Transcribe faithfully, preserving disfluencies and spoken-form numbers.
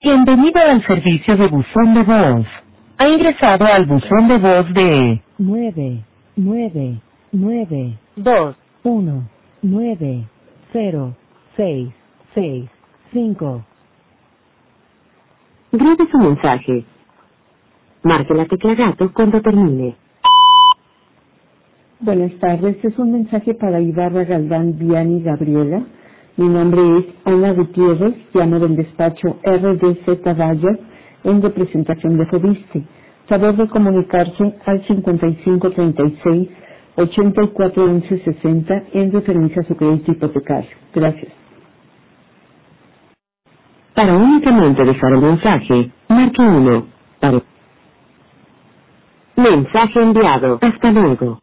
Bienvenido al servicio de buzón de voz. Ha ingresado al buzón de voz de nueve, nueve, nueve, dos, uno, nueve, cero, seis, seis, cinco. Grabe su mensaje. Marque la tecla gato cuando termine. Buenas tardes, es un mensaje para Ibarra Galván, Viani Gabriela. Mi nombre es Ana Gutiérrez, llamo del despacho R D Z Vallas en representación de Fobiste. Favor de comunicarse al cincuenta y cinco treinta y seis, ochenta y cuatro once sesenta en referencia a su crédito hipotecario. Gracias. Para únicamente dejar el mensaje, marque uno. Para... Mensaje enviado. Hasta luego.